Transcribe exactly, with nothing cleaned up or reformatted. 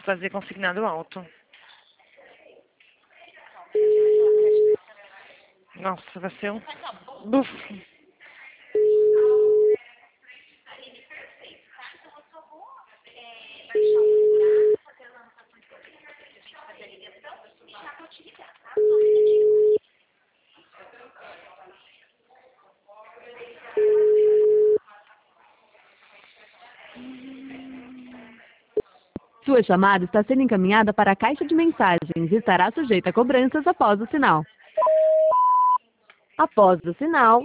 fazer consignado alto. Nossa, vai ser um buf. Sua chamada está sendo encaminhada para a caixa de mensagens e estará sujeita a cobranças após o sinal. Após o sinal,